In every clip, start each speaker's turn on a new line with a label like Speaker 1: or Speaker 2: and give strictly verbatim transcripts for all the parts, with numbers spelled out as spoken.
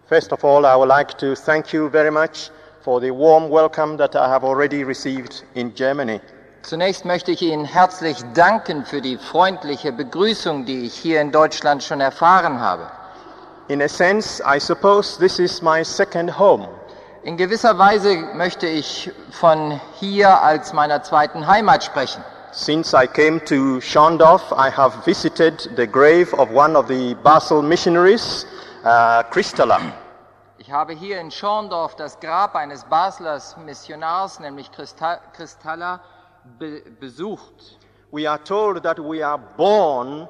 Speaker 1: First of all, I would like to thank you very much for the warm welcome that I have already received in Germany.
Speaker 2: Zunächst möchte ich Ihnen herzlich danken für die freundliche Begrüßung, die ich hier in Deutschland schon erfahren habe.
Speaker 1: In a sense, I suppose this is my second home.
Speaker 2: In gewisser Weise möchte ich von hier als meiner zweiten Heimat sprechen.
Speaker 1: Since I came to Schorndorf, I have visited the grave of one of the Basel missionaries, uh, Christala.
Speaker 2: Ich habe hier in Schorndorf das Grab eines Basler Missionars, nämlich Christa- Christalla, be- besucht.
Speaker 1: We are told that we are born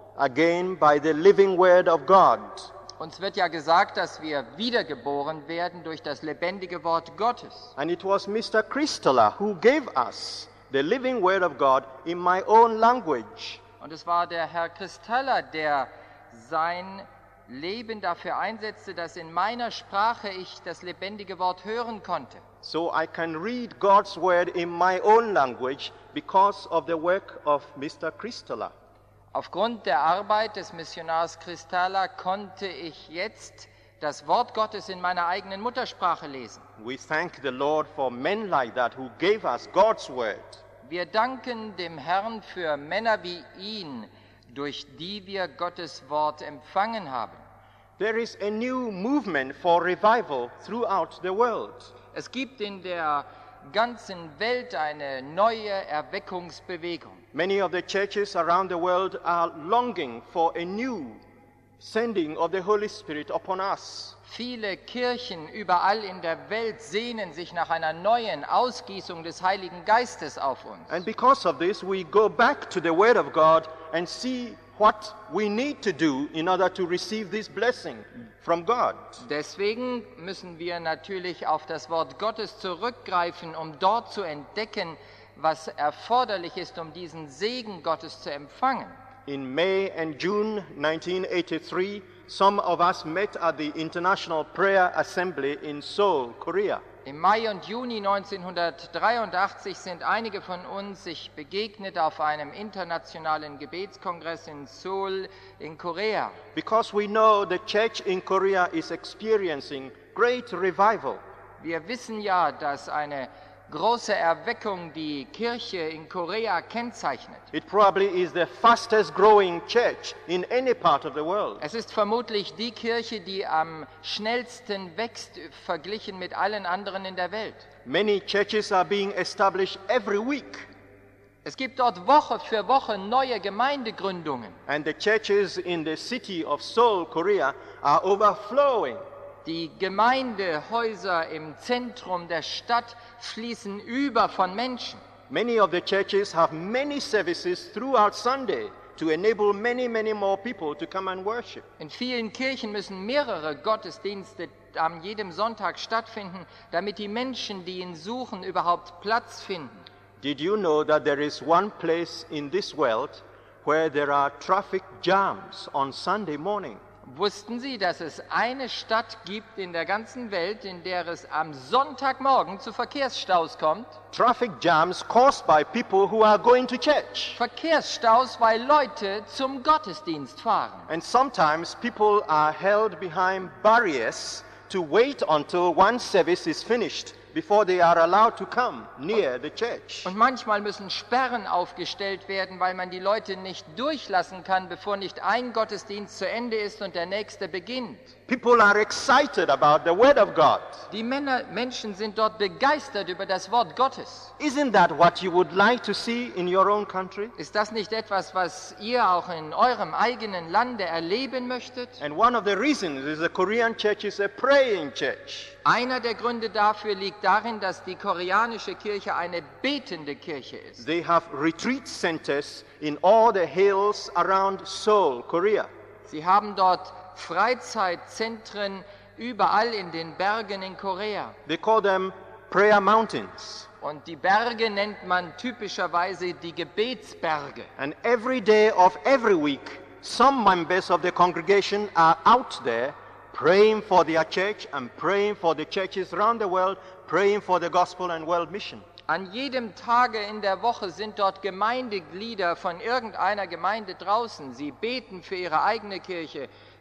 Speaker 1: again by the living word of God.
Speaker 2: Uns wird ja gesagt, dass wir wiedergeboren werden durch das lebendige Wort Gottes.
Speaker 1: And it was Mister Christala who gave us the living word of God in my own language.
Speaker 2: Und es war der Herr Christalla, der sein Leben dafür einsetzte, dass in meiner Sprache ich das lebendige Wort hören konnte.
Speaker 1: So I can read God's word in my own language because of the work of Mister Christala.
Speaker 2: Aufgrund der Arbeit des Missionars Christalla konnte ich jetzt das Wort Gottes in meiner eigenen Muttersprache lesen.
Speaker 1: We thank the Lord for men like that who gave us God's word.
Speaker 2: Wir danken dem Herrn für Männer wie ihn, durch die wir Gottes Wort empfangen haben.
Speaker 1: There is a new movement for revival throughout the world.
Speaker 2: Es gibt in der ganzen Welt eine neue Erweckungsbewegung.
Speaker 1: Many of the churches around the world are longing for a new sending of the Holy Spirit upon us.
Speaker 2: Viele Kirchen überall in der Welt sehnen sich nach einer neuen Ausgießung des Heiligen Geistes auf uns.
Speaker 1: And because of this, we go back to the Word of God and see what we need to do in order to receive this blessing from God.
Speaker 2: Deswegen müssen wir natürlich auf das Wort Gottes zurückgreifen, um dort zu entdecken, was erforderlich ist, um diesen Segen Gottes zu empfangen.
Speaker 1: In May and June nineteen eighty-three, some of us met at the International Prayer Assembly in Seoul, Korea.
Speaker 2: Im Mai und Juni neunzehnhundertdreiundachtzig sind einige von uns sich begegnet auf einem internationalen Gebetskongress in Seoul in Korea.
Speaker 1: Because we know the church in Korea is experiencing great revival.
Speaker 2: Wir wissen ja, dass eine große Erweckung die Kirche in Korea kennzeichnet.
Speaker 1: It probably is the fastest growing church in any part of the world.
Speaker 2: Es ist vermutlich die Kirche, die am schnellsten wächst, verglichen mit allen anderen in der Welt.
Speaker 1: Many churches are being established every week.
Speaker 2: Es gibt dort Woche für Woche neue Gemeindegründungen.
Speaker 1: And the churches in the city of Seoul, Korea, are overflowing.
Speaker 2: Die Gemeindehäuser im Zentrum der Stadt fließen über von Menschen.
Speaker 1: Many of the churches have many services throughout Sunday to enable many, many more people to come and worship.
Speaker 2: In vielen Kirchen müssen mehrere Gottesdienste an jedem Sonntag stattfinden, damit die Menschen, die ihn suchen, überhaupt Platz finden.
Speaker 1: Did you know that there is one place in this world where there are traffic jams on Sunday morning?
Speaker 2: Wussten Sie, dass es eine Stadt gibt in der ganzen Welt, in der es am Sonntagmorgen zu Verkehrsstaus kommt?
Speaker 1: Traffic jams caused by people who are going to church.
Speaker 2: Verkehrsstaus, weil Leute zum Gottesdienst fahren.
Speaker 1: And sometimes people are held behind barriers to wait until one service is finished before they are allowed to come near the church.
Speaker 2: Und manchmal müssen Sperren aufgestellt werden, weil man die Leute nicht durchlassen kann, bevor nicht ein Gottesdienst zu Ende ist und der nächste beginnt.
Speaker 1: People are excited about the word of God.
Speaker 2: Die Männer, Menschen sind dort begeistert über das Wort Gottes.
Speaker 1: Isn't that what you would like to see in your own country?
Speaker 2: Ist das nicht etwas, was ihr auch in eurem eigenen Lande erleben möchtet?
Speaker 1: And one of the reasons is the Korean church is a praying church.
Speaker 2: Einer der Gründe dafür liegt darin, dass die koreanische Kirche eine betende Kirche ist.
Speaker 1: They have retreat centers in all the hills around Seoul, Korea.
Speaker 2: Sie haben dort Freizeitzentren überall in den Bergen in Korea.
Speaker 1: They call them prayer mountains.
Speaker 2: Und die Berge nennt man typischerweise die Gebetsberge.
Speaker 1: And every day of every week, some members of the congregation are out there praying for their church and praying for the churches around the world, praying for the gospel and world mission.
Speaker 2: An jedem Tage in der Woche sind dort Gemeindeglieder von irgendeiner Gemeinde draußen. Sie beten für ihre eigene Kirche,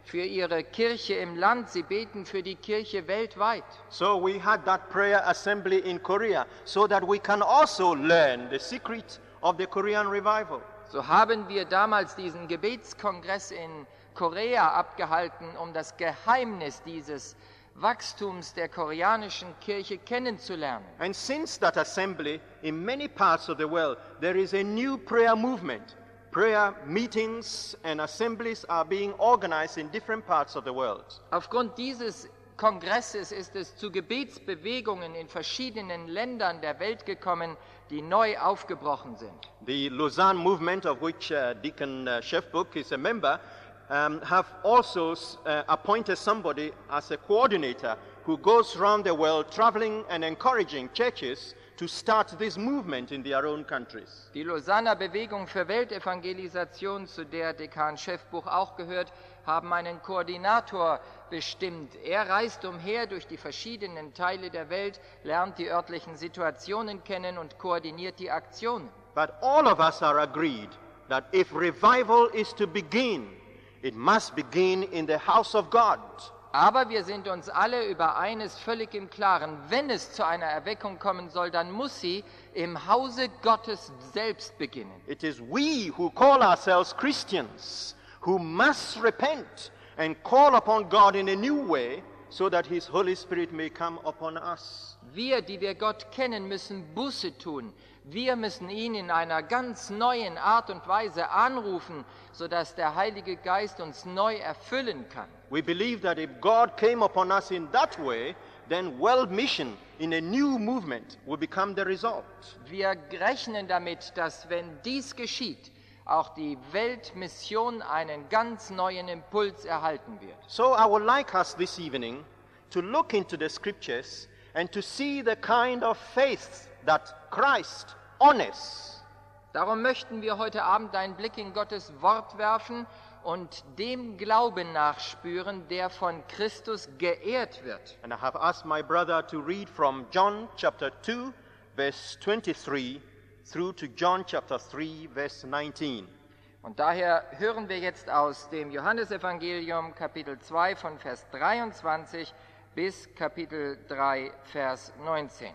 Speaker 2: für ihre Kirche im Land, sie beten für die Kirche weltweit.
Speaker 1: So we had that prayer assembly in Korea so that we can also learn the secret of the Korean revival.
Speaker 2: So haben wir damals diesen Gebetskongress in Korea abgehalten, um das Geheimnis dieses Wachstums der koreanischen Kirche kennenzulernen.
Speaker 1: And since that assembly, in many parts of the world, there is a new prayer movement. Prayer meetings and assemblies are being organized in different parts of the world.
Speaker 2: Aufgrund dieses Kongresses ist es zu Gebetsbewegungen in verschiedenen Ländern der Welt gekommen, die neu aufgebrochen sind.
Speaker 1: The Lausanne movement, of which uh, Deacon uh, Chefbook is a member, um, have also uh, appointed somebody as a coordinator who goes around the world traveling and encouraging churches to start this movement in their own countries.
Speaker 2: Die Lausanner Bewegung für Weltevangelisation, zu der Dekan Chefbuch auch gehört, haben einen Koordinator bestimmt. Er reist umher durch die verschiedenen Teile der Welt, lernt die örtlichen Situationen kennen und koordiniert die Aktionen.
Speaker 1: But all of us are agreed that if revival is to begin, it must begin in the house of God.
Speaker 2: Aber wir sind uns alle über eines völlig im Klaren: Wenn es zu einer Erweckung kommen soll, dann muss sie im Hause Gottes selbst beginnen.
Speaker 1: It is we who call ourselves Christians who must repent and call upon God in a new way so that His Holy Spirit may come upon us.
Speaker 2: Wir, die wir Gott kennen, müssen Buße tun. Wir müssen ihn in einer ganz neuen Art und Weise anrufen, sodass der Heilige Geist uns neu erfüllen kann.
Speaker 1: We believe that if God came upon us in that way, then world mission in a new movement will become the result.
Speaker 2: Wir rechnen damit, dass wenn dies geschieht, auch die Weltmission einen ganz neuen Impuls erhalten wird.
Speaker 1: So I would like us this evening to look into the scriptures and to see the kind of faith that Christ honors.
Speaker 2: Darum möchten wir heute Abend einen Blick in Gottes Wort werfen und dem Glauben nachspüren, der von Christus geehrt wird.
Speaker 1: And I have asked my brother to read from John chapter two, verse twenty-three, through to John chapter three, verse nineteen.
Speaker 2: Und daher hören wir jetzt aus dem Johannesevangelium Kapitel zwei von Vers dreiundzwanzig bis Kapitel drei, Vers neunzehn.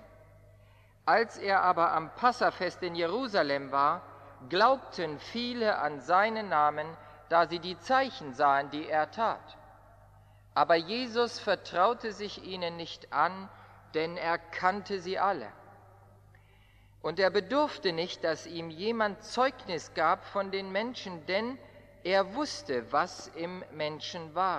Speaker 2: Als er aber am Passafest in Jerusalem war, glaubten viele an seinen Namen, da sie die Zeichen sahen, die er tat. Aber Jesus vertraute sich ihnen nicht an, denn er kannte sie alle. Und er bedurfte nicht, dass ihm jemand Zeugnis gab von den Menschen, denn er wusste, was im Menschen war.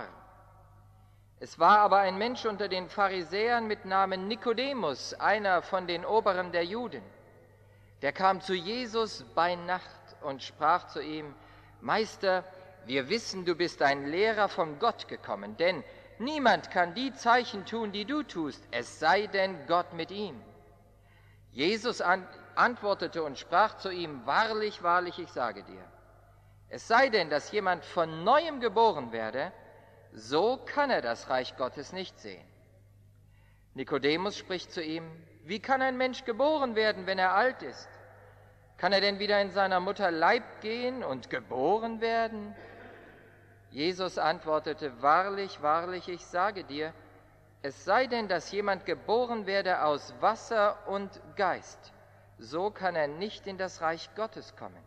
Speaker 2: Es war aber ein Mensch unter den Pharisäern mit Namen Nikodemus, einer von den Oberen der Juden. Der kam zu Jesus bei Nacht und sprach zu ihm: Meister, wir wissen, du bist ein Lehrer von Gott gekommen, denn niemand kann die Zeichen tun, die du tust, es sei denn Gott mit ihm. Jesus an- antwortete und sprach zu ihm: Wahrlich, wahrlich, ich sage dir, es sei denn, dass jemand von Neuem geboren werde, so kann er das Reich Gottes nicht sehen. Nikodemus spricht zu ihm: Wie kann ein Mensch geboren werden, wenn er alt ist? Kann er denn wieder in seiner Mutter Leib gehen und geboren werden? Jesus antwortete: Wahrlich, wahrlich, ich sage dir, es sei denn, dass jemand geboren werde aus Wasser und Geist, so kann er nicht in das Reich Gottes kommen.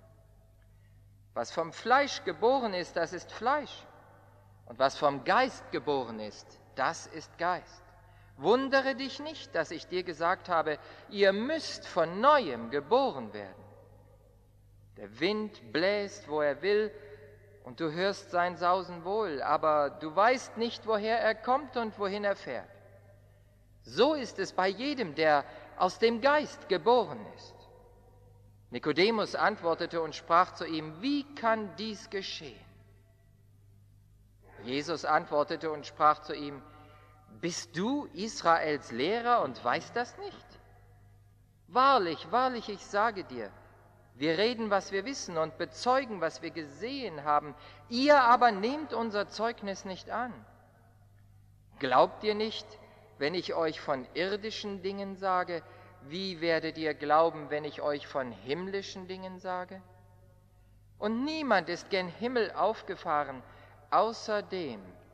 Speaker 2: Was vom Fleisch geboren ist, das ist Fleisch. Und was vom Geist geboren ist, das ist Geist. Wundere dich nicht, dass ich dir gesagt habe, ihr müsst von Neuem geboren werden. Der Wind bläst, wo er will, und du hörst sein Sausen wohl, aber du weißt nicht, woher er kommt und wohin er fährt. So ist es bei jedem, der aus dem Geist geboren ist. Nikodemus antwortete und sprach zu ihm: Wie kann dies geschehen? Jesus antwortete und sprach zu ihm: Bist du Israels Lehrer und weißt das nicht? Wahrlich, wahrlich, ich sage dir, wir reden, was wir wissen und bezeugen, was wir gesehen haben. Ihr aber nehmt unser Zeugnis nicht an. Glaubt ihr nicht, wenn ich euch von irdischen Dingen sage? Wie werdet ihr glauben, wenn ich euch von himmlischen Dingen sage? Und niemand ist gen Himmel aufgefahren, außer dem,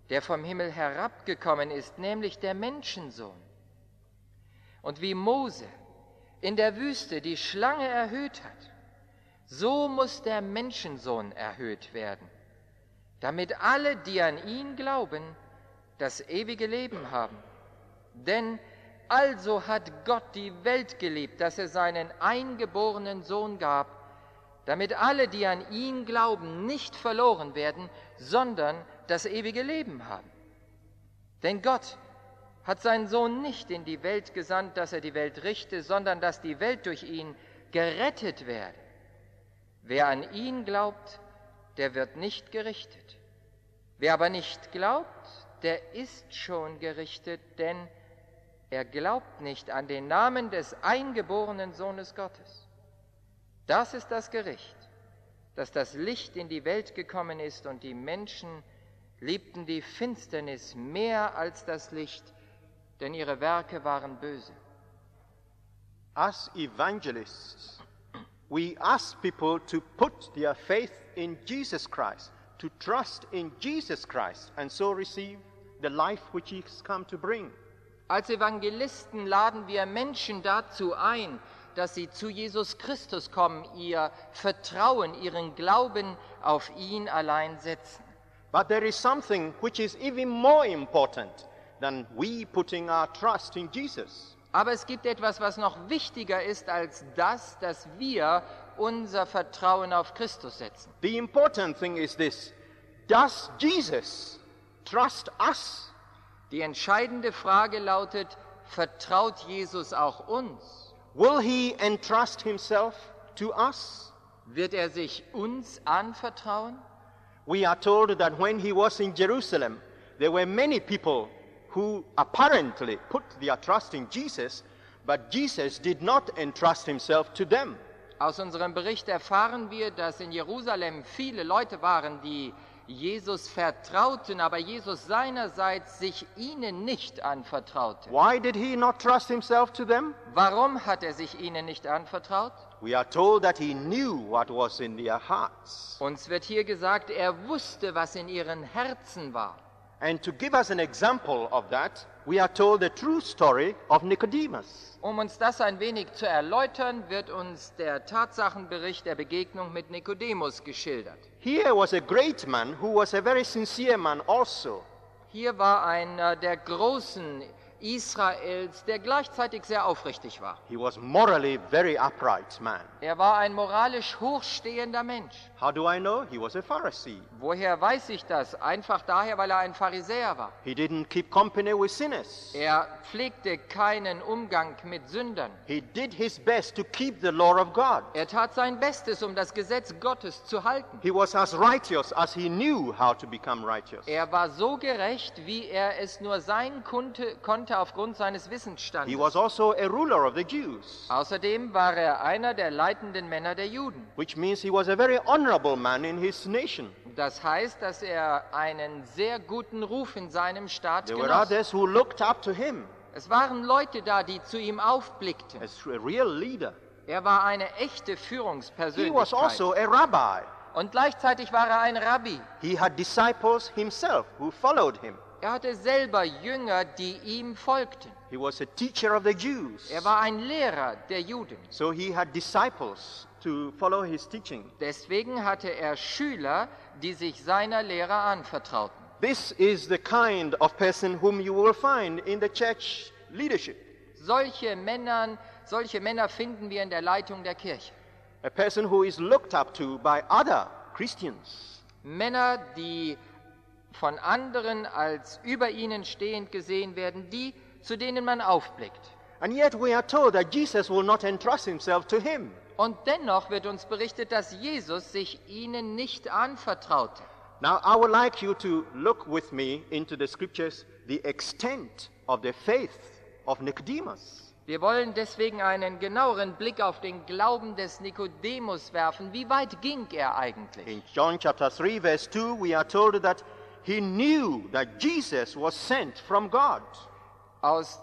Speaker 2: der vom Himmel herabgekommen ist, nämlich der Menschensohn. Und wie Mose in der Wüste die Schlange erhöht hat, so muss der Menschensohn erhöht werden, damit alle, die an ihn glauben, das ewige Leben haben. Denn also hat Gott die Welt geliebt, dass er seinen eingeborenen Sohn gab, damit alle, die an ihn glauben, nicht verloren werden, sondern das ewige Leben haben. Denn Gott hat seinen Sohn nicht in die Welt gesandt, dass er die Welt richte, sondern dass die Welt durch ihn gerettet werde. Wer an ihn glaubt, der wird nicht gerichtet. Wer aber nicht glaubt, der ist schon gerichtet, denn er glaubt nicht an den Namen des eingeborenen Sohnes Gottes. Das ist das Gericht, dass das Licht in die Welt gekommen ist und die Menschen liebten die Finsternis mehr als das Licht, denn ihre Werke waren böse.
Speaker 1: As evangelists, we ask people to put their faith in Jesus Christ, to trust in Jesus Christ, and so receive the life which he has come to bring.
Speaker 2: Als Evangelisten laden wir Menschen dazu ein, dass sie zu Jesus Christus kommen, ihr Vertrauen, ihren Glauben auf ihn allein setzen.
Speaker 1: But there is something which is even more important than we putting our trust in Jesus.
Speaker 2: Aber es gibt etwas, was noch wichtiger ist als das, dass wir unser Vertrauen auf Christus setzen.
Speaker 1: The important thing is this: does Jesus trust us?
Speaker 2: Die entscheidende Frage lautet, vertraut Jesus auch uns?
Speaker 1: Will he entrust himself to us?
Speaker 2: Wird er sich uns anvertrauen?
Speaker 1: We are told that when he was in Jerusalem, there were many people who apparently put their trust in Jesus, but Jesus did not entrust himself to them.
Speaker 2: Aus unserem Bericht erfahren wir, dass in Jerusalem viele Leute waren, die Jesus vertrauten, aber Jesus seinerseits sich ihnen nicht anvertraute.
Speaker 1: Why did he not trust himself to them?
Speaker 2: Warum hat er sich ihnen nicht anvertraut?
Speaker 1: We are told that he knew what was in their hearts.
Speaker 2: Uns wird hier gesagt, er wusste, was in ihren Herzen war.
Speaker 1: And to give us an example of that, we are told the true story of Nicodemus.
Speaker 2: Um uns das ein wenig zu erläutern, wird uns der Tatsachenbericht der Begegnung mit Nikodemus geschildert.
Speaker 1: Here was a great man who was a very sincere man also.
Speaker 2: Hier war einer der Großen Israels, der gleichzeitig sehr aufrichtig war.
Speaker 1: He was morally very upright man.
Speaker 2: Er war ein moralisch hochstehender Mensch.
Speaker 1: How do I know? He was a Pharisee.
Speaker 2: Woher weiß ich das? Einfach daher, weil er ein Pharisäer war.
Speaker 1: He didn't keep company with sinners.
Speaker 2: Er pflegte keinen Umgang mit Sündern.
Speaker 1: He did his best to keep the law of God.
Speaker 2: Er tat sein Bestes, um das Gesetz Gottes zu halten.
Speaker 1: He was as righteous as he knew how to become righteous.
Speaker 2: Er war so gerecht, wie er es nur sein konnte, konnte aufgrund seines Wissensstandes.
Speaker 1: He was also a ruler of the Jews,
Speaker 2: Außerdem war er einer der leitenden Männer der Juden.
Speaker 1: which means he was a very honorable man in his nation.
Speaker 2: Das heißt, dass er einen sehr guten Ruf in seinem Staat
Speaker 1: There were
Speaker 2: genoss.
Speaker 1: others who looked up to him
Speaker 2: Es waren Leute da, die zu ihm aufblickten.
Speaker 1: as a real leader.
Speaker 2: Er war eine echte
Speaker 1: He was
Speaker 2: Führungspersönlichkeit.
Speaker 1: also a rabbi.
Speaker 2: Und gleichzeitig war er ein Rabbi.
Speaker 1: He had disciples himself who followed him.
Speaker 2: Er hatte selber Jünger, die ihm folgten.
Speaker 1: He was a teacher of the Jews.
Speaker 2: Er war ein Lehrer der Juden.
Speaker 1: So he had disciples to follow his teaching.
Speaker 2: Deswegen hatte er Schüler, die sich seiner Lehre anvertrauten.
Speaker 1: This is the kind of person whom you will find in the church leadership.
Speaker 2: Solche Männer, solche Männer finden wir in der Leitung der Kirche.
Speaker 1: A person who is looked up to by other Christians.
Speaker 2: Männer, die von anderen als über ihnen stehend gesehen werden, die, zu denen man aufblickt.
Speaker 1: And yet we are told that Jesus will not entrust himself to him.
Speaker 2: Und dennoch wird uns berichtet, dass Jesus sich ihnen nicht anvertraute.
Speaker 1: Now I would like you to look with me into the scriptures, the extent of the faith of Nicodemus.
Speaker 2: Wir wollen deswegen einen genaueren Blick auf den Glauben des Nikodemus werfen. Wie weit ging er eigentlich?
Speaker 1: In John chapter three verse two we are told that he knew that Jesus was sent from God.
Speaker 2: Aus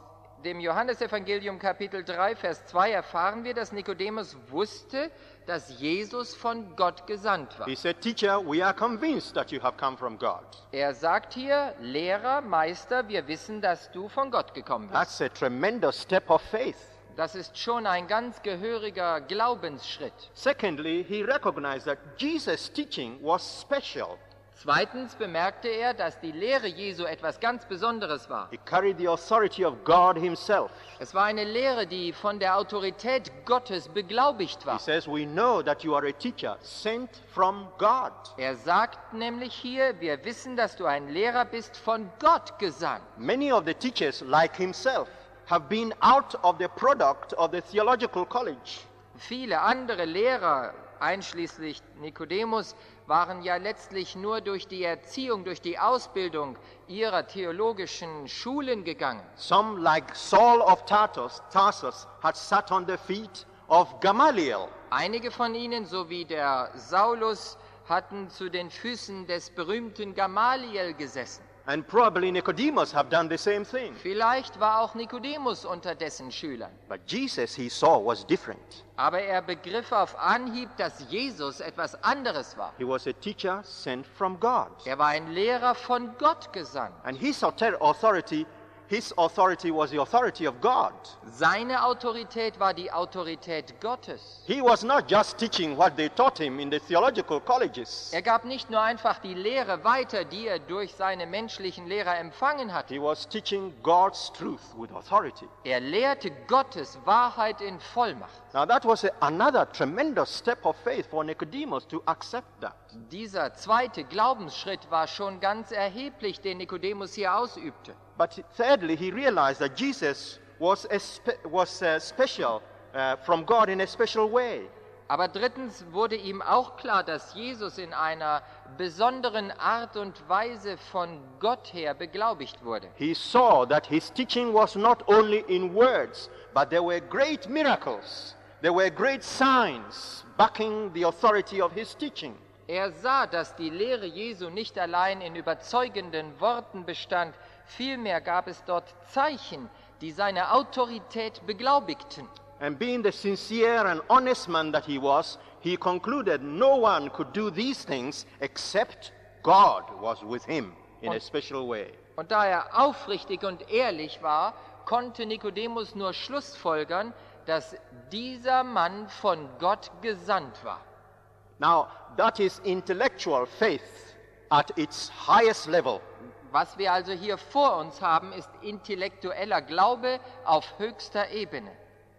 Speaker 2: dem Johannesevangelium Kapitel drei, Vers zwei erfahren wir, dass Nikodemus wusste, dass Jesus von Gott gesandt war.
Speaker 1: He said, Teacher, we are convinced that you have come from God.
Speaker 2: Er sagt hier, Lehrer, Meister, wir wissen, dass du von Gott gekommen bist.
Speaker 1: That's a tremendous step of faith.
Speaker 2: Das ist schon ein ganz gehöriger Glaubensschritt.
Speaker 1: Secondly, he recognized that Jesus' teaching was special.
Speaker 2: Zweitens bemerkte er, dass die Lehre Jesu etwas ganz Besonderes war.
Speaker 1: It carried the authority of God himself.
Speaker 2: Es war eine Lehre, die von der Autorität Gottes beglaubigt
Speaker 1: He
Speaker 2: war.
Speaker 1: says, we know that you are a teacher sent from God.
Speaker 2: Er sagt nämlich hier, wir wissen, dass du ein Lehrer bist, von Gott gesandt.
Speaker 1: Many of the teachers, like himself, have been out of the product of the theological college.
Speaker 2: Viele andere Lehrer, einschließlich Nikodemus, waren ja letztlich nur durch die Erziehung, durch die Ausbildung ihrer theologischen Schulen gegangen.
Speaker 1: Some, like Saul of Tarsus, Tarsus, had sat on the feet of Gamaliel.
Speaker 2: Einige von ihnen, so wie der Saulus, hatten zu den Füßen des berühmten Gamaliel gesessen.
Speaker 1: And probably Nicodemus have done the same thing.
Speaker 2: Vielleicht war auch Nikodemus unter dessen Schülern.
Speaker 1: But Jesus, he saw, was different.
Speaker 2: Aber er begriff auf Anhieb, dass Jesus etwas anderes war.
Speaker 1: He was a teacher sent from God.
Speaker 2: Er war ein Lehrer von Gott gesandt.
Speaker 1: And his author- authority, his authority was the authority of God.
Speaker 2: Seine Autorität war die Autorität Gottes.
Speaker 1: He was not just teaching what they taught him in the theological colleges.
Speaker 2: Er gab nicht nur einfach die Lehre weiter, die er durch seine menschlichen Lehrer empfangen hatte.
Speaker 1: He was teaching God's truth with authority.
Speaker 2: Er lehrte Gottes Wahrheit in Vollmacht.
Speaker 1: Now that was a, another tremendous step of faith for Nicodemus to accept that.
Speaker 2: Dieser zweite Glaubensschritt war schon ganz erheblich, den Nikodemus hier ausübte.
Speaker 1: But thirdly, he realized that Jesus was, a spe- was uh, special uh, from God in a special way.
Speaker 2: Aber drittens wurde ihm auch klar, dass Jesus in einer besonderen Art und Weise von Gott her beglaubigt wurde.
Speaker 1: He saw that his teaching was not only in words, but there were great miracles. There were great signs backing the authority of his teaching.
Speaker 2: Er sah, dass die Lehre Jesu nicht allein in überzeugenden Worten bestand, vielmehr gab es dort Zeichen, die seine Autorität beglaubigten.
Speaker 1: And being the sincere and honest man that he was, he concluded no one could do these things except God was with him in a special way.
Speaker 2: Und da er aufrichtig und ehrlich war, konnte Nikodemus nur schlussfolgern, dass dieser Mann von Gott gesandt war.
Speaker 1: Now, that is intellectual faith at its highest level.
Speaker 2: Was wir also hier vor uns haben, ist intellektueller Glaube auf höchster Ebene.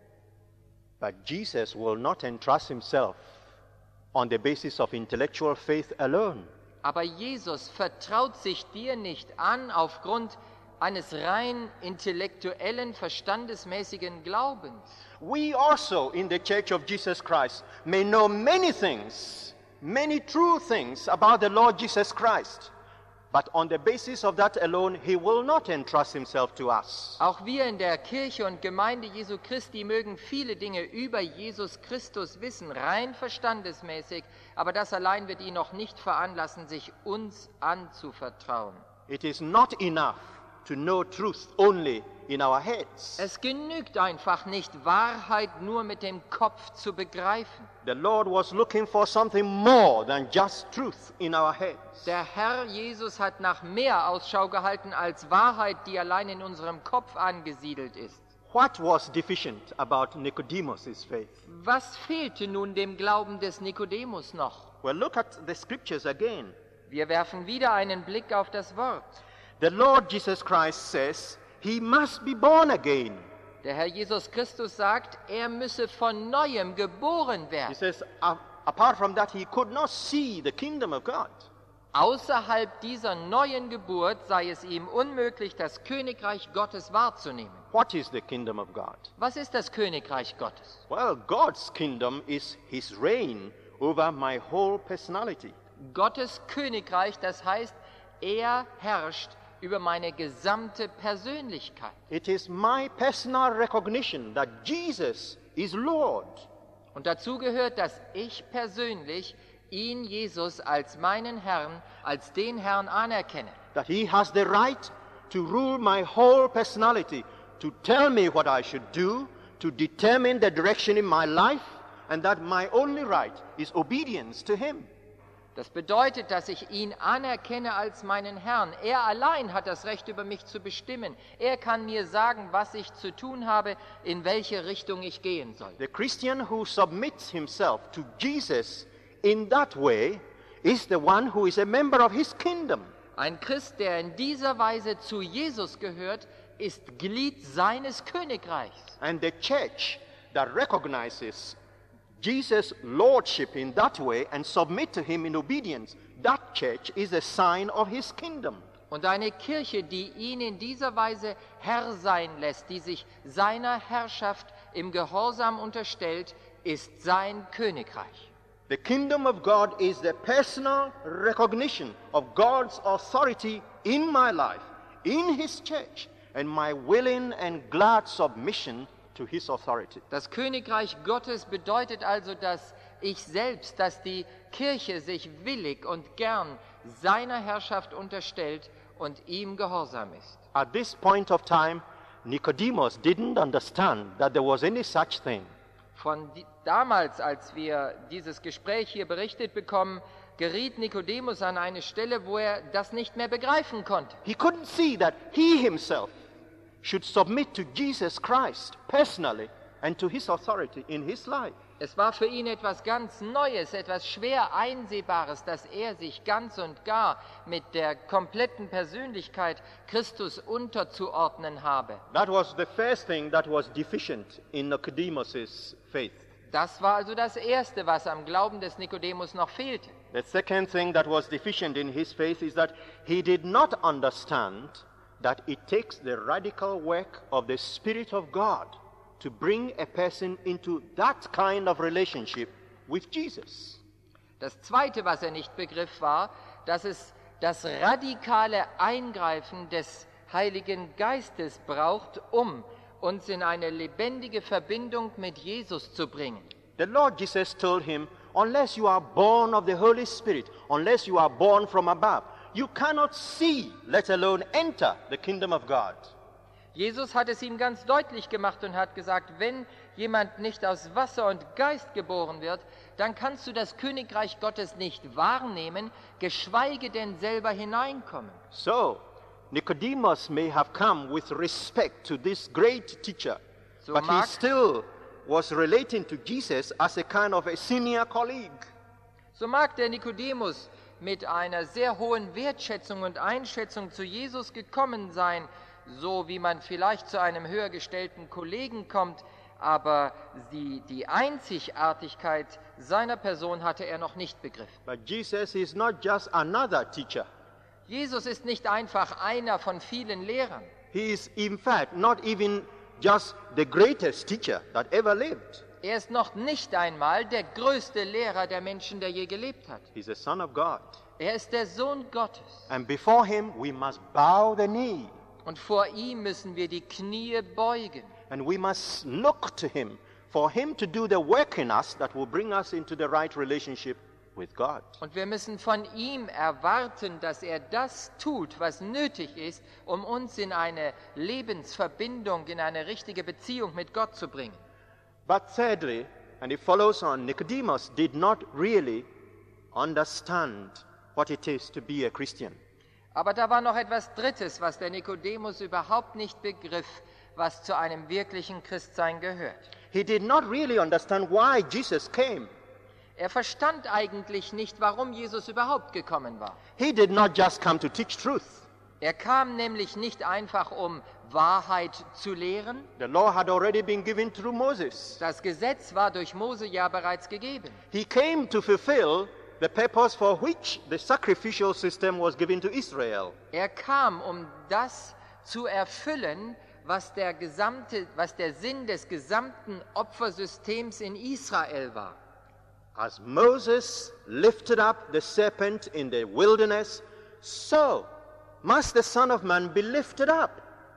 Speaker 1: But Jesus will not entrust himself on the basis of intellectual faith alone.
Speaker 2: Aber Jesus vertraut sich dir nicht an aufgrund eines rein intellektuellen, verstandesmäßigen Glaubens.
Speaker 1: We also in the Church of Jesus Christ may know many things, many true things about the Lord Jesus Christ. But on the basis of that alone, he will not entrust himself to us.
Speaker 2: Auch wir in der Kirche und Gemeinde Jesu Christi mögen viele Dinge über Jesus Christus wissen, rein verstandesmäßig, aber das allein wird ihn noch nicht veranlassen, sich uns anzuvertrauen.
Speaker 1: It is not enough to know truth only in our heads.
Speaker 2: Es genügt einfach nicht, Wahrheit nur mit dem Kopf zu begreifen.
Speaker 1: The Lord was looking for something more than just truth in our heads.
Speaker 2: Der Herr Jesus hat nach mehr Ausschau gehalten als Wahrheit, die allein in unserem Kopf angesiedelt ist.
Speaker 1: What was deficient about Nicodemus' faith?
Speaker 2: Was fehlte nun dem Glauben des Nikodemus noch?
Speaker 1: Well, look at the scriptures again.
Speaker 2: Wir werfen wieder einen Blick auf das Wort.
Speaker 1: The Lord Jesus Christ says, he must be born again.
Speaker 2: Der Herr Jesus Christus sagt, er müsse von Neuem geboren
Speaker 1: He
Speaker 2: werden.
Speaker 1: says, "A- apart from that, he could not see the kingdom of God.
Speaker 2: Außerhalb dieser neuen Geburt sei es ihm unmöglich, das Königreich Gottes wahrzunehmen.
Speaker 1: What is the kingdom of God?
Speaker 2: Was ist das Königreich Gottes?
Speaker 1: Well, God's kingdom is his reign over my whole personality.
Speaker 2: Gottes Königreich, das heißt, er herrscht über meine gesamte Persönlichkeit.
Speaker 1: It is my personal recognition that Jesus is Lord.
Speaker 2: Und dazu gehört, dass ich persönlich ihn, Jesus, als meinen Herrn, als den Herrn anerkenne.
Speaker 1: That he has the right to rule my whole personality, to tell me what I should do, to determine the direction in my life, and that my only right is obedience to him.
Speaker 2: Das bedeutet, dass ich ihn anerkenne als meinen Herrn. Er allein hat das Recht, über mich zu bestimmen. Er kann mir sagen, was ich zu tun habe, in welche Richtung ich gehen soll.
Speaker 1: The Christian who submits himself to Jesus in that way is the one who is a member of his kingdom.
Speaker 2: Ein Christ, der in dieser Weise zu Jesus gehört, ist Glied seines Königreichs.
Speaker 1: And the church that recognizes Jesus' lordship in that way and submit to him in obedience, that church is a sign of his kingdom.
Speaker 2: Und eine Kirche, die ihn in dieser Weise Herr sein lässt, die sich seiner Herrschaft im Gehorsam unterstellt, ist sein Königreich.
Speaker 1: The kingdom of God is the personal recognition of God's authority in my life, in his church, and my willing and glad submission to his authority.
Speaker 2: Das Königreich Gottes bedeutet also, dass ich selbst, dass die Kirche sich willig und gern seiner Herrschaft unterstellt und ihm gehorsam ist.
Speaker 1: At this point of time, Nicodemus didn't understand that there was any such thing.
Speaker 2: Von die, damals, als wir dieses Gespräch hier berichtet bekommen, geriet Nikodemus an eine Stelle, wo er das nicht mehr begreifen konnte.
Speaker 1: He couldn't see that he himself should submit to Jesus Christ personally and to his authority in his life.
Speaker 2: Es war für ihn etwas ganz Neues, etwas schwer Einsehbares, dass er sich ganz und gar mit der kompletten Persönlichkeit Christus unterzuordnen habe.
Speaker 1: That was the first thing that was deficient in Nicodemus' faith.
Speaker 2: Das war also das Erste, was am Glauben des Nikodemus noch fehlte.
Speaker 1: The second thing that was deficient in his faith is that he did not understand that it takes the radical work of the Spirit of God to bring a person into that kind of relationship with Jesus.
Speaker 2: Das Zweite, was er nicht begriff, war, dass es das radikale Eingreifen des Heiligen Geistes braucht, um uns in eine lebendige Verbindung mit Jesus zu bringen.
Speaker 1: The Lord Jesus told him, unless you are born of the Holy Spirit, unless you are born from above, you cannot see, let alone enter the kingdom of God.
Speaker 2: Jesus hat es ihm ganz deutlich gemacht und hat gesagt, wenn jemand nicht aus Wasser und Geist geboren wird, dann kannst du das Königreich Gottes nicht wahrnehmen, geschweige denn selber hineinkommen.
Speaker 1: So, Nicodemus may have come with respect to this great teacher,
Speaker 2: So
Speaker 1: but he
Speaker 2: mag-
Speaker 1: still was relating to Jesus as a kind of a senior colleague.
Speaker 2: So mag der Nikodemus mit einer sehr hohen Wertschätzung und Einschätzung zu Jesus gekommen sein, so wie man vielleicht zu einem höher gestellten Kollegen kommt, aber die, die Einzigartigkeit seiner Person hatte er noch nicht begriffen.
Speaker 1: But Jesus is not just another teacher.
Speaker 2: Jesus ist nicht einfach einer von vielen Lehrern.
Speaker 1: He is in fact not even just the greatest teacher that ever lived.
Speaker 2: Er ist noch nicht einmal der größte Lehrer der Menschen, der je gelebt hat.
Speaker 1: He's the Son of God.
Speaker 2: Er ist der Sohn Gottes.
Speaker 1: And before him we must bow the knee
Speaker 2: Und vor ihm müssen wir die Knie beugen.
Speaker 1: and we must look to him for him to do the work in us that will bring us into the right relationship with God.
Speaker 2: Und wir müssen von ihm erwarten, dass er das tut, was nötig ist, um uns in eine Lebensverbindung, in eine richtige Beziehung mit Gott zu bringen.
Speaker 1: But thirdly, and it follows on, Nicodemus did not really understand what it is to be a Christian.
Speaker 2: Aber da war noch etwas Drittes, was der Nikodemus überhaupt nicht begriff, was zu einem wirklichen Christsein gehört.
Speaker 1: He did not really understand why Jesus came.
Speaker 2: Er verstand eigentlich nicht, warum Jesus überhaupt gekommen war.
Speaker 1: He did not just come to teach truth.
Speaker 2: Er kam nämlich nicht einfach, um Wahrheit zu lehren.
Speaker 1: The law had already been given through Moses.
Speaker 2: Das Gesetz war durch Mose ja bereits gegeben.
Speaker 1: He came to fulfill the purpose for which the sacrificial system was given to Israel.
Speaker 2: Er kam, um das zu erfüllen, was der gesamte, was der Sinn des gesamten Opfersystems in Israel war.
Speaker 1: As Moses lifted up the serpent in the wilderness, so must the Son of Man be lifted up.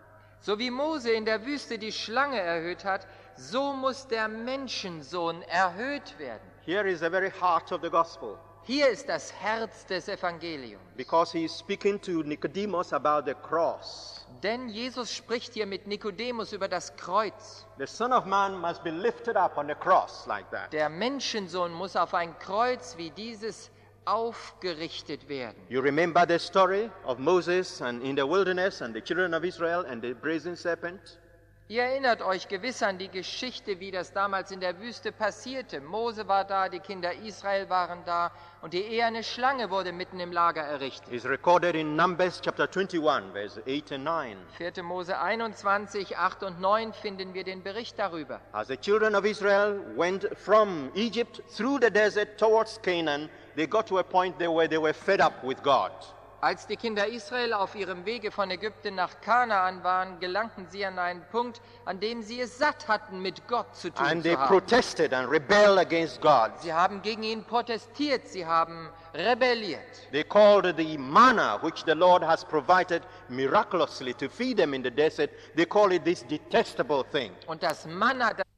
Speaker 2: So wie Mose in der Wüste die Schlange erhöht hat, so muss der Menschensohn erhöht werden.
Speaker 1: Here is the very heart of the gospel.
Speaker 2: Hier ist das Herz des Evangeliums.
Speaker 1: Because he is speaking to Nicodemus about the cross.
Speaker 2: Denn Jesus spricht hier mit Nikodemus über das Kreuz.
Speaker 1: The Son of Man must be lifted up on the cross like that.
Speaker 2: Der Menschensohn muss auf ein Kreuz wie dieses aufgerichtet werden.
Speaker 1: You remember the story of Moses and in the wilderness and the children of Israel and the brazen serpent?
Speaker 2: Ihr erinnert euch gewiss an die Geschichte, wie das damals in der Wüste passierte. Mose war da, die Kinder Israel waren da und die eherne Schlange wurde mitten im Lager errichtet.
Speaker 1: It's recorded in Numbers chapter twenty-one, verse eight and nine.
Speaker 2: vierte Mose einundzwanzig, acht und neun finden wir den Bericht darüber.
Speaker 1: As the children of Israel went from Egypt through the desert towards Canaan, they got to a point there where they were fed up with God.
Speaker 2: Als die Kinder Israel auf ihrem Wege von Ägypten nach Kanaan waren, gelangten sie an einen Punkt, an dem sie es satt hatten, mit Gott zu tun
Speaker 1: And they
Speaker 2: zu haben.
Speaker 1: protested and rebelled against God.
Speaker 2: Sie haben gegen ihn protestiert, sie haben rebelliert.
Speaker 1: They called the manna which the Lord has provided miraculously to feed them in the desert, they call it this detestable thing.
Speaker 2: Und das Manna, das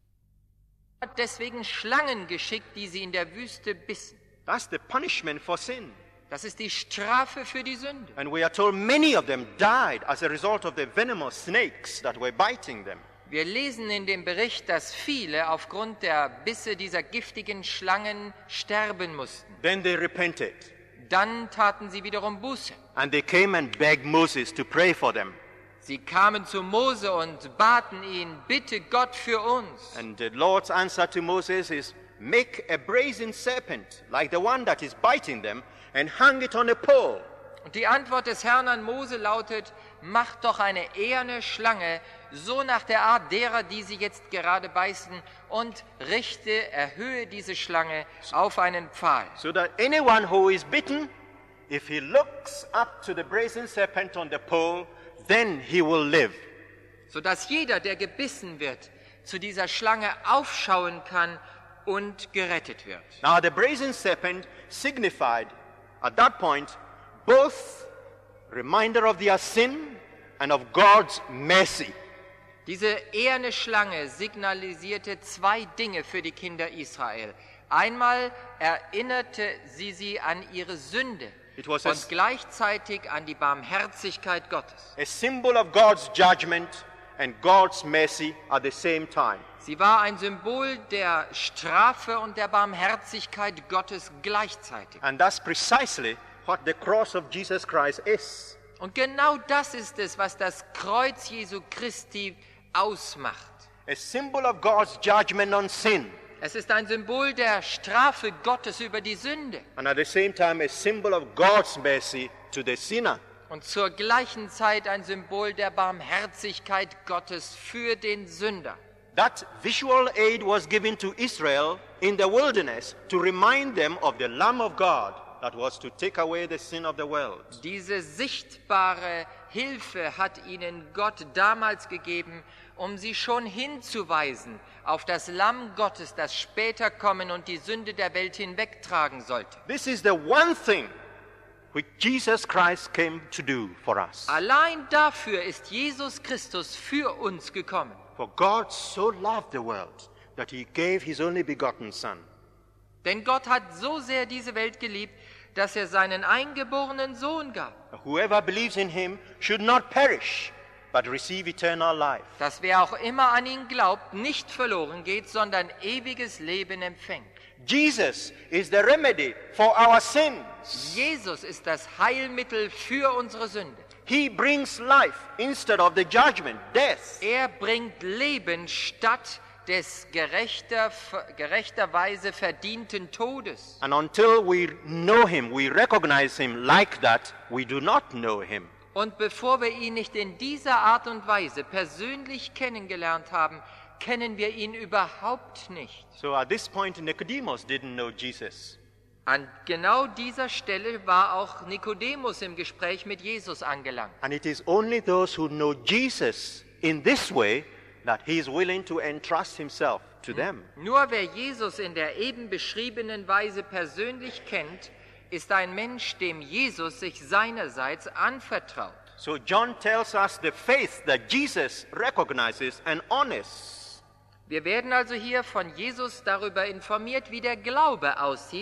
Speaker 2: hat deswegen Schlangen geschickt, die sie in der Wüste bissen.
Speaker 1: That's the punishment for sin.
Speaker 2: Das ist die Strafe für die Sünde.
Speaker 1: And we are told many of them died as a result of the venomous snakes that were biting them.
Speaker 2: Wir lesen in dem Bericht, dass viele aufgrund der Bisse dieser giftigen Schlangen sterben mussten.
Speaker 1: Then they repented.
Speaker 2: Dann taten sie wiederum Buße.
Speaker 1: And they came and begged Moses to pray for them.
Speaker 2: Sie kamen zu Mose und baten ihn, bitte Gott für uns.
Speaker 1: And the Lord's answer to Moses is, make a brazen serpent like the one that is biting them and hang it on a pole.
Speaker 2: Und die Antwort des Herrn an Mose lautet, mach doch eine eherne Schlange, so nach der Art derer, die sie jetzt gerade beißen, und richte, erhöhe diese Schlange auf einen Pfahl.
Speaker 1: So that anyone who is bitten, if he looks up to the brazen serpent on the pole, then he will live.
Speaker 2: Sodass jeder, der gebissen wird, zu dieser Schlange aufschauen kann und gerettet wird.
Speaker 1: Now the brazen serpent signified at that point both reminder of their sin and of God's mercy.
Speaker 2: Diese eherne Schlange signalisierte zwei Dinge für die Kinder Israel. Einmal erinnerte sie sie an ihre Sünde
Speaker 1: It was a,
Speaker 2: und gleichzeitig an die Barmherzigkeit Gottes.
Speaker 1: a symbol of God's judgment and God's mercy at the same time.
Speaker 2: Sie war ein Symbol der Strafe und der Barmherzigkeit Gottes gleichzeitig.
Speaker 1: And that's precisely what the cross of Jesus Christ is.
Speaker 2: Und genau das ist es, was das Kreuz Jesu Christi ausmacht.
Speaker 1: A symbol of God's judgment on sin,
Speaker 2: Es ist ein Symbol der Strafe Gottes über die Sünde
Speaker 1: and at the same time a symbol of God's mercy to the sinner.
Speaker 2: und zur gleichen Zeit ein Symbol der Barmherzigkeit Gottes für den Sünder.
Speaker 1: That visual aid was given to Israel in the wilderness to remind them of the Lamb of God that was to take away the sin of the world.
Speaker 2: Diese sichtbare Hilfe hat ihnen Gott damals gegeben, um sie schon hinzuweisen auf das Lamm Gottes, das später kommen und die Sünde der Welt hinwegtragen sollte.
Speaker 1: This is the one thing which Jesus Christ came to do for us.
Speaker 2: Allein dafür ist Jesus Christus für uns gekommen.
Speaker 1: For God so loved the world that he gave his only begotten Son.
Speaker 2: Denn Gott hat so sehr diese Welt geliebt, dass er seinen eingeborenen Sohn gab.
Speaker 1: Whoever believes in him should not perish, but receive eternal life.
Speaker 2: Dass wer auch immer an ihn glaubt, nicht verloren geht, sondern ewiges Leben empfängt.
Speaker 1: Jesus is the remedy for our sins.
Speaker 2: Jesus ist das Heilmittel für unsere Sünde.
Speaker 1: He brings life instead of the judgment, death.
Speaker 2: Er bringt Leben statt des gerechter, gerechterweise verdienten Todes.
Speaker 1: And until we know him, we recognize him like that, we do not know him.
Speaker 2: Und bevor wir ihn nicht in dieser Art und Weise persönlich kennengelernt haben, kennen wir ihn überhaupt nicht.
Speaker 1: So at this point, Nicodemus didn't know Jesus.
Speaker 2: An genau dieser Stelle war auch Nikodemus im Gespräch mit Jesus angelangt.
Speaker 1: And it is only those who know Jesus in this way that he is willing to entrust himself to them.
Speaker 2: Nur wer Jesus in der eben beschriebenen Weise persönlich kennt, ist ein Mensch, dem Jesus sich seinerseits anvertraut.
Speaker 1: So John tells us the faith that Jesus recognizes and honors.
Speaker 2: Wir werden also hier von Jesus darüber informiert, wie der Glaube aussieht,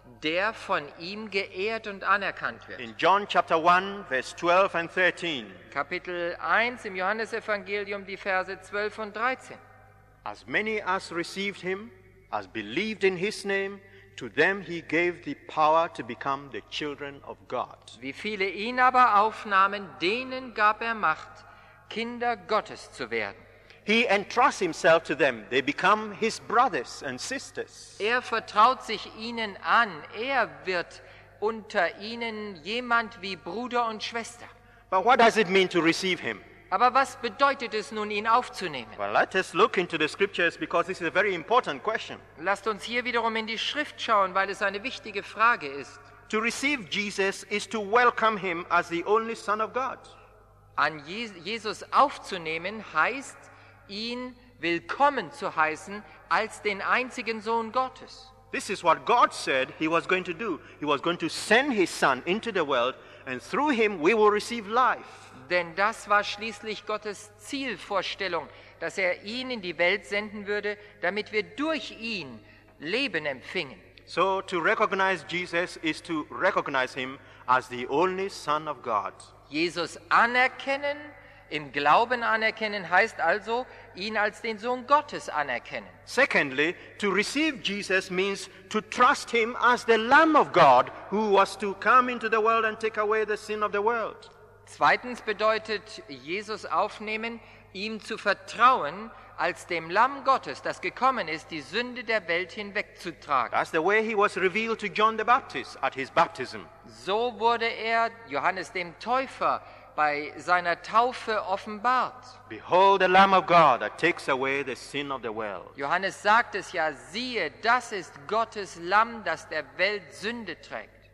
Speaker 2: der von ihm geehrt und anerkannt wird.
Speaker 1: In John chapter one, verse twelve and thirteen,
Speaker 2: Kapitel eins im Johannesevangelium, die Verse zwölf und dreizehn.
Speaker 1: as many as received him, as believed in his name, to them he gave the power to become the children of God.
Speaker 2: Wie viele ihn aber aufnahmen, denen gab er Macht, Kinder Gottes zu werden.
Speaker 1: He entrusts himself to them. They become his brothers and sisters.
Speaker 2: Er vertraut sich ihnen an. Er wird unter ihnen jemand wie Bruder und Schwester.
Speaker 1: But what does it mean to receive him?
Speaker 2: Aber was bedeutet es nun, ihn aufzunehmen?
Speaker 1: Well, let us look into the scriptures because this is a very important question.
Speaker 2: Lasst uns hier wiederum in die Schrift schauen, weil es eine wichtige Frage ist.
Speaker 1: To receive Jesus is to welcome him as the only Son of God.
Speaker 2: An Jesus aufzunehmen heißt, ihn willkommen zu heißen als den einzigen Sohn Gottes.
Speaker 1: This is what God said he was going to do. He was going to send his Son into the world, and through him we will receive life.
Speaker 2: Denn das war schließlich Gottes Zielvorstellung, dass er ihn in die Welt senden würde, damit wir durch ihn Leben empfingen.
Speaker 1: So to recognize Jesus is to recognize him as the only Son of God.
Speaker 2: Jesus anerkennen, im Glauben anerkennen, heißt also, ihn als den Sohn Gottes anerkennen.
Speaker 1: Secondly, to receive Jesus means to trust him as the Lamb of God who was to come into the world and take away the sin of the world.
Speaker 2: Zweitens bedeutet Jesus aufnehmen, ihm zu vertrauen als dem Lamm Gottes, das gekommen ist, die Sünde der Welt hinwegzutragen.
Speaker 1: That's the way he was revealed to John the Baptist at his baptism.
Speaker 2: So wurde er Johannes dem Täufer bei seiner Taufe offenbart.
Speaker 1: Behold the Lamb of God that takes away the sin of the world.
Speaker 2: Johannes sagt es ja, siehe, das ist Gottes Lamm, das der Welt Sünde trägt.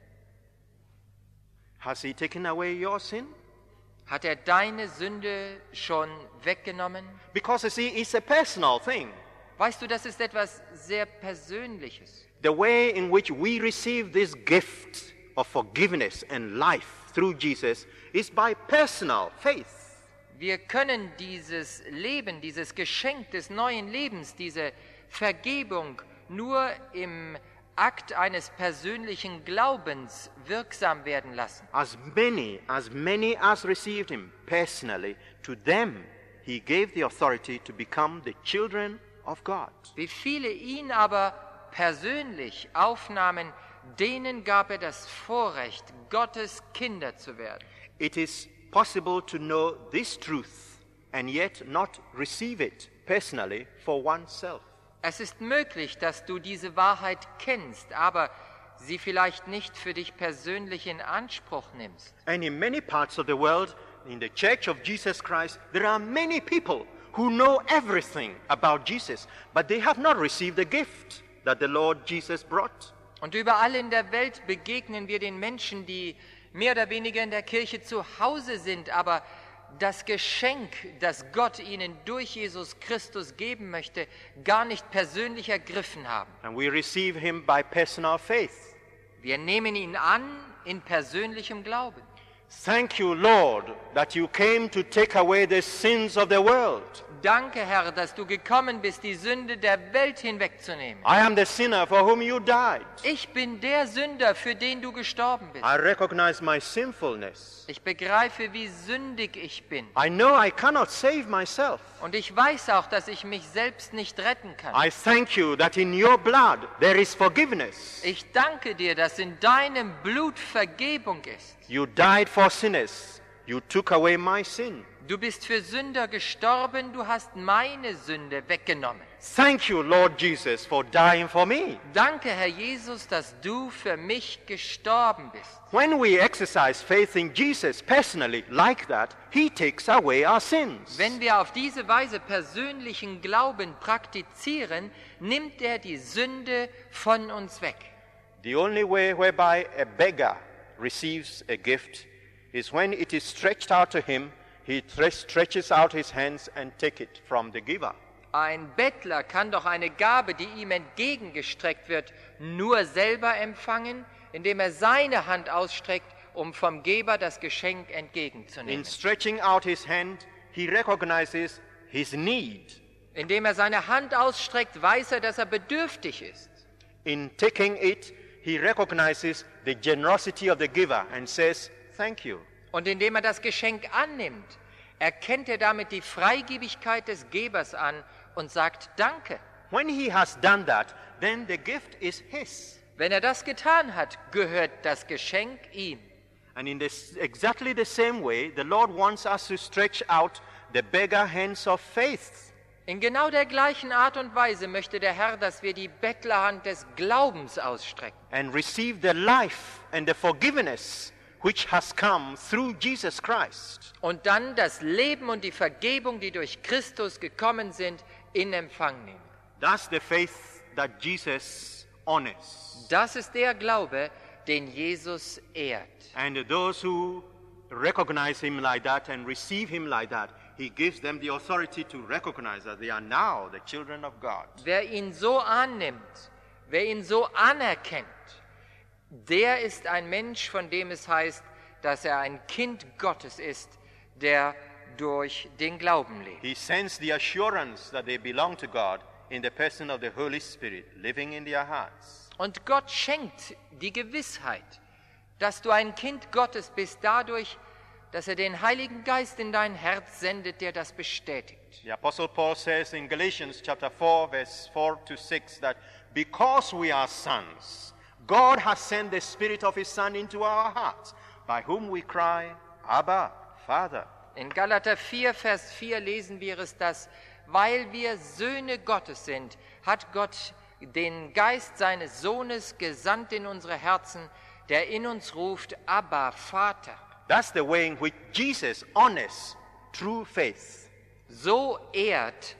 Speaker 1: Has he taken away your sin?
Speaker 2: Hat er deine Sünde schon weggenommen?
Speaker 1: Because you see, it's a personal thing.
Speaker 2: Weißt du, das ist etwas sehr Persönliches.
Speaker 1: The way in which we receive this gift of forgiveness and life through Jesus is by personal faith.
Speaker 2: Wir können dieses Leben, dieses Geschenk des neuen Lebens, diese Vergebung nur im Akt eines persönlichen Glaubens wirksam werden lassen.
Speaker 1: As many, as many as received him personally, to them he gave the authority to become the children of God.
Speaker 2: Wie viele ihn aber persönlich aufnahmen, denen gab er das Vorrecht, Gottes Kinder zu werden.
Speaker 1: It is possible to know this truth and yet not receive it personally for oneself.
Speaker 2: Es ist möglich, dass du diese Wahrheit kennst, aber sie vielleicht nicht für dich persönlich in Anspruch nimmst.
Speaker 1: And in many parts of the world, in the Church of Jesus Christ, there are many people who know everything about Jesus, but they have not received the gift that the Lord Jesus brought.
Speaker 2: Und überall in der Welt begegnen wir den Menschen, die mehr oder weniger in der Kirche zu Hause sind, aber das Geschenk, das Gott ihnen durch Jesus Christus geben möchte, gar nicht persönlich ergriffen haben.
Speaker 1: And we receive him by personal faith.
Speaker 2: Wir nehmen ihn an in persönlichem Glauben.
Speaker 1: Thank you, Lord, that you came to take away the sins of the world.
Speaker 2: Danke, Herr, dass du gekommen bist, die Sünde der Welt hinwegzunehmen.
Speaker 1: I am the sinner for whom you died.
Speaker 2: Ich bin der Sünder, für den du gestorben bist.
Speaker 1: I recognize my sinfulness.
Speaker 2: Ich begreife, wie sündig ich bin.
Speaker 1: I know I cannot save myself.
Speaker 2: Und ich weiß auch, dass ich mich selbst nicht retten kann.
Speaker 1: I thank you that in your blood there is forgiveness.
Speaker 2: Ich danke dir, dass in deinem Blut Vergebung ist.
Speaker 1: You died for sinners. You took away my sin.
Speaker 2: Du bist für Sünder gestorben, du hast meine Sünde weggenommen.
Speaker 1: Thank you, Lord Jesus, for dying for me.
Speaker 2: Danke, Herr Jesus, dass du für mich gestorben bist.
Speaker 1: When we exercise faith in Jesus personally like that, he takes away our sins.
Speaker 2: Wenn wir auf diese Weise persönlichen Glauben praktizieren, nimmt er die Sünde von uns weg.
Speaker 1: The only way whereby a beggar receives a gift is when it is stretched out to him. He stretches out his hands and take it from the giver.
Speaker 2: Ein Bettler kann doch eine Gabe, die ihm entgegengestreckt wird, nur selber empfangen, indem er seine Hand ausstreckt, um vom Geber das Geschenk entgegenzunehmen.
Speaker 1: In stretching out his hand, he recognizes his need.
Speaker 2: Indem er seine Hand ausstreckt, weiß er, dass er bedürftig ist.
Speaker 1: In taking it, he recognizes the generosity of the giver and says, thank you.
Speaker 2: Und indem er das Geschenk annimmt, erkennt er damit die Freigebigkeit des Gebers an und sagt Danke.
Speaker 1: When he has done that, then the gift is his.
Speaker 2: Wenn er das getan hat, gehört das Geschenk ihm.
Speaker 1: And in this, exactly the same way, the Lord wants us to stretch out the beggar hands of faith.
Speaker 2: In genau der gleichen Art und Weise möchte der Herr, dass wir die Bettlerhand des Glaubens ausstrecken.
Speaker 1: And receive the life and the forgiveness which has come through Jesus Christ.
Speaker 2: Und dann das Leben und die Vergebung, die durch Christus gekommen sind, in Empfang nehmen.
Speaker 1: That's the faith that Jesus honors.
Speaker 2: Das ist der Glaube, den Jesus ehrt.
Speaker 1: And those who recognize him like that and receive him like that, he gives them the authority to recognize that they are now the children of God.
Speaker 2: Wer ihn so annimmt, wer ihn so anerkennt, der ist ein Mensch, von dem es heißt, dass er ein Kind Gottes ist, der durch den Glauben lebt.
Speaker 1: He sends the assurance that they belong to God in the person of the Holy Spirit living in their hearts.
Speaker 2: Und Gott schenkt die Gewissheit, dass du ein Kind Gottes bist, dadurch, dass er den Heiligen Geist in dein Herz sendet, der das bestätigt.
Speaker 1: The Apostle Paul says in Galatians chapter four, verse four to six, that because we are sons, God has sent the Spirit of His Son into our hearts, by whom we cry, Abba, Father.
Speaker 2: In Galater vier, Vers vier lesen wir es, dass, weil wir Söhne Gottes sind, hat Gott den Geist seines Sohnes gesandt in unsere Herzen, der in uns ruft, Abba, Vater.
Speaker 1: That's the way in which Jesus honors true faith.
Speaker 2: So ehrt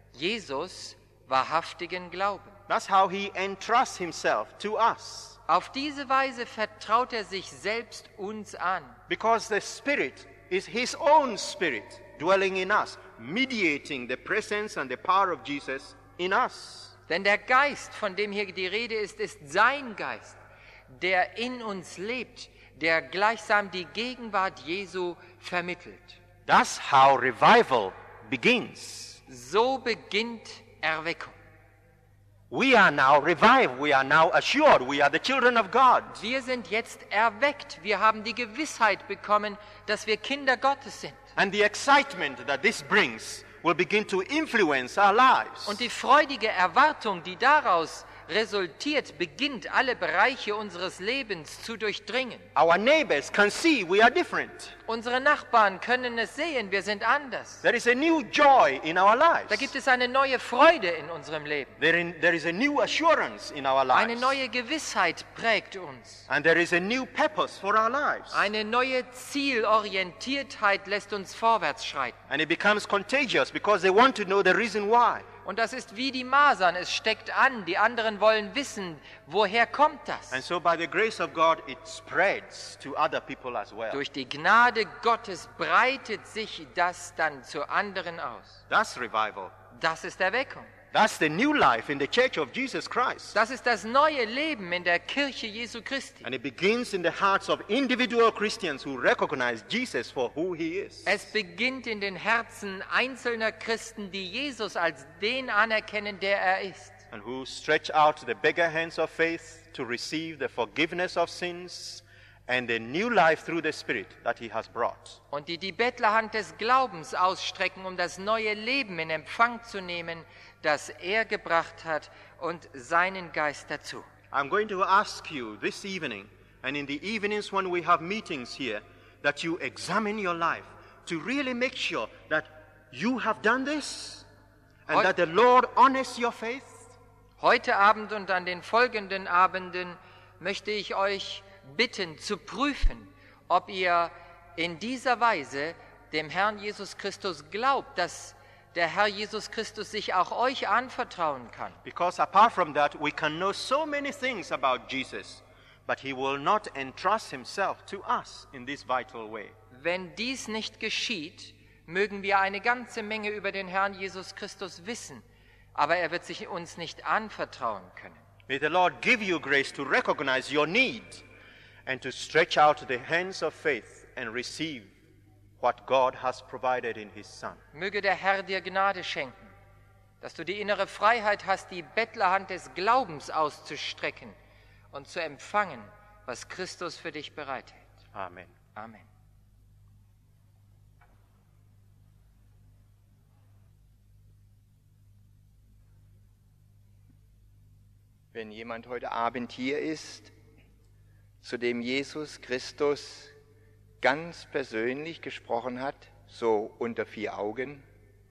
Speaker 2: Jesus wahrhaftigen Glauben.
Speaker 1: That's how he entrusts himself to us.
Speaker 2: Auf diese Weise vertraut er sich selbst uns an.
Speaker 1: Because the Spirit is his own Spirit dwelling in us, mediating the presence and the power of Jesus in us.
Speaker 2: Denn der Geist, von dem hier die Rede ist, ist sein Geist, der in uns lebt, der gleichsam die Gegenwart Jesu vermittelt.
Speaker 1: That's how revival begins.
Speaker 2: So beginnt Erweckung.
Speaker 1: We are now revived. We are now assured. We are the children of God.
Speaker 2: Wir sind jetzt erweckt. Wir haben die Gewissheit bekommen, dass wir Kinder Gottes sind.
Speaker 1: And the excitement that this brings will begin to influence our lives.
Speaker 2: Und die freudige Erwartung, die daraus resultiert, beginnt alle Bereiche unseres Lebens zu durchdringen.
Speaker 1: Our neighbors can see we are different.
Speaker 2: Unsere Nachbarn können es sehen, wir sind anders.
Speaker 1: There is a new joy in our lives.
Speaker 2: Da gibt es eine neue Freude in unserem Leben.
Speaker 1: There, in, there is a new assurance in our lives.
Speaker 2: Eine neue Gewissheit prägt uns.
Speaker 1: And there is a new purpose for our lives.
Speaker 2: Eine neue Zielorientiertheit lässt uns vorwärts schreiten.
Speaker 1: And it becomes contagious because they want to know the reason why.
Speaker 2: Und das ist wie die Masern, es steckt an, die anderen wollen wissen, woher kommt das?
Speaker 1: And so by the grace of God it spreads to other people as well.
Speaker 2: Durch die Gnade Gottes breitet sich das dann zu anderen aus.
Speaker 1: That's revival.
Speaker 2: Das ist Erweckung.
Speaker 1: That's the new life in the church of Jesus Christ.
Speaker 2: Das ist das neue Leben in der Kirche Jesu Christi.
Speaker 1: And it begins in the hearts of individual Christians who recognize Jesus for who he is.
Speaker 2: Es beginnt in den Herzen einzelner Christen, die Jesus als den anerkennen, der er ist.
Speaker 1: And who stretch out the beggar hands of faith to receive the forgiveness of sins and the new life through the Spirit that he has brought.
Speaker 2: Und die die Bettlerhand des Glaubens ausstrecken, um das neue Leben in Empfang zu nehmen, das er gebracht hat, und seinen Geist dazu.
Speaker 1: I'm going to ask you this evening, and in the evenings when we have meetings here, that you examine your life to really make sure that you have done this and
Speaker 2: Heut-
Speaker 1: that the Lord honors your faith.
Speaker 2: Heute Abend und an den folgenden Abenden möchte ich euch bitten, zu prüfen, ob ihr in dieser Weise dem Herrn Jesus Christus glaubt, dass der Herr Jesus Christus sich auch euch anvertrauen kann.
Speaker 1: Because apart from that, we can know so many things about Jesus, but he will not entrust himself to us in this vital way.
Speaker 2: Wenn dies nicht geschieht, mögen wir eine ganze Menge über den Herrn Jesus Christus wissen, aber er wird sich uns nicht anvertrauen können.
Speaker 1: May the Lord give you grace to recognize your need and to stretch out the hands of faith and receive what God has provided in his Son.
Speaker 2: Möge der Herr dir Gnade schenken, dass du die innere Freiheit hast, die Bettlerhand des Glaubens auszustrecken und zu empfangen, was Christus für dich bereithält.
Speaker 1: Amen.
Speaker 2: Amen.
Speaker 3: Wenn jemand heute Abend hier ist, zu dem Jesus Christus ganz persönlich gesprochen hat, so unter vier Augen,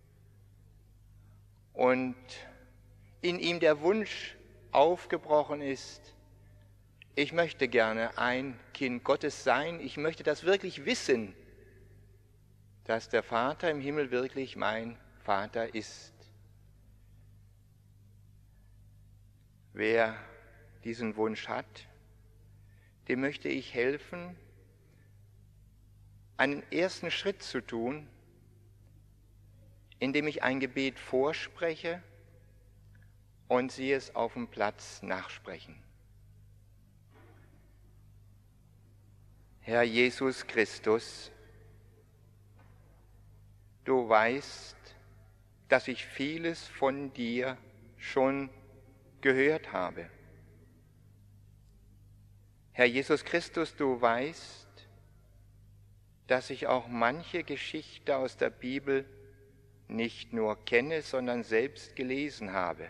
Speaker 3: und in ihm der Wunsch aufgebrochen ist, ich möchte gerne ein Kind Gottes sein, ich möchte das wirklich wissen, dass der Vater im Himmel wirklich mein Vater ist. Wer diesen Wunsch hat, dem möchte ich helfen, einen ersten Schritt zu tun, indem ich ein Gebet vorspreche und Sie es auf dem Platz nachsprechen. Herr Jesus Christus, du weißt, dass ich vieles von dir schon gehört habe. Herr Jesus Christus, du weißt, dass ich auch manche Geschichte aus der Bibel nicht nur kenne, sondern selbst gelesen habe.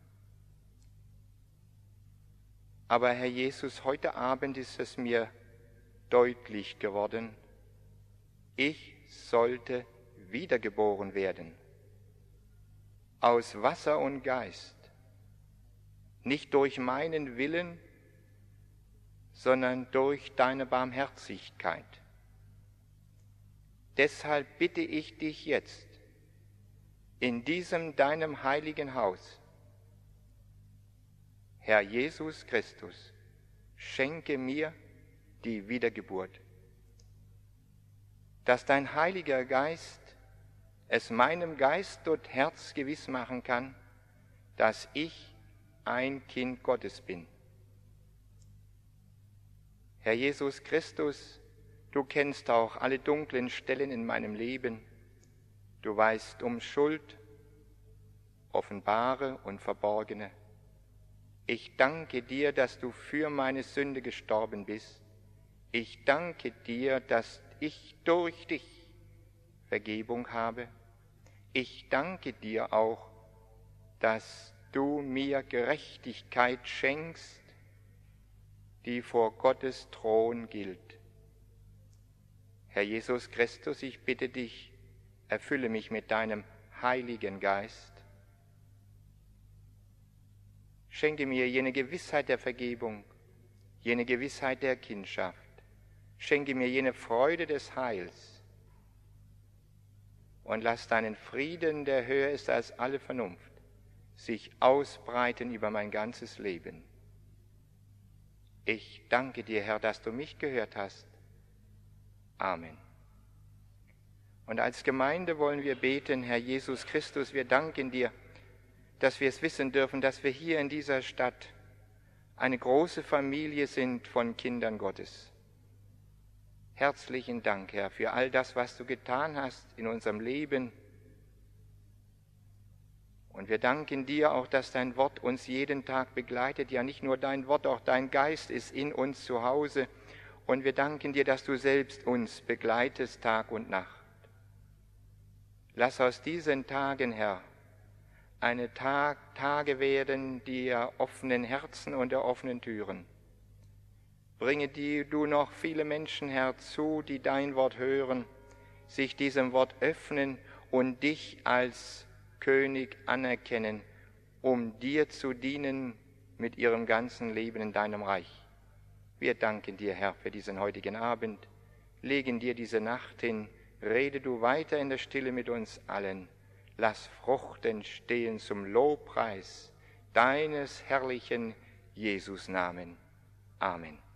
Speaker 3: Aber Herr Jesus, heute Abend ist es mir deutlich geworden, ich sollte wiedergeboren werden, aus Wasser und Geist, nicht durch meinen Willen, sondern durch deine Barmherzigkeit. Deshalb bitte ich dich jetzt, in diesem deinem heiligen Haus, Herr Jesus Christus, schenke mir die Wiedergeburt, dass dein Heiliger Geist es meinem Geist und Herz gewiss machen kann, dass ich ein Kind Gottes bin. Herr Jesus Christus, du kennst auch alle dunklen Stellen in meinem Leben. Du weißt um Schuld, offenbare und verborgene. Ich danke dir, dass du für meine Sünde gestorben bist. Ich danke dir, dass ich durch dich Vergebung habe. Ich danke dir auch, dass du mir Gerechtigkeit schenkst, die vor Gottes Thron gilt. Herr Jesus Christus, ich bitte dich, erfülle mich mit deinem Heiligen Geist. Schenke mir jene Gewissheit der Vergebung, jene Gewissheit der Kindschaft. Schenke mir jene Freude des Heils. Und lass deinen Frieden, der höher ist als alle Vernunft, sich ausbreiten über mein ganzes Leben. Ich danke dir, Herr, dass du mich gehört hast. Amen. Und als Gemeinde wollen wir beten, Herr Jesus Christus, wir danken dir, dass wir es wissen dürfen, dass wir hier in dieser Stadt eine große Familie sind von Kindern Gottes. Herzlichen Dank, Herr, für all das, was du getan hast in unserem Leben. Und wir danken dir auch, dass dein Wort uns jeden Tag begleitet. Ja, nicht nur dein Wort, auch dein Geist ist in uns zu Hause. Und wir danken dir, dass du selbst uns begleitest Tag und Nacht. Lass aus diesen Tagen, Herr, eine Tag, Tage werden der offenen Herzen und der offenen Türen. Bringe die du noch viele Menschen herzu, die dein Wort hören, sich diesem Wort öffnen und dich als König anerkennen, um dir zu dienen mit ihrem ganzen Leben in deinem Reich. Wir danken dir, Herr, für diesen heutigen Abend, legen dir diese Nacht hin, rede du weiter in der Stille mit uns allen. Lass Frucht entstehen zum Lobpreis deines herrlichen Jesus-Namen. Amen.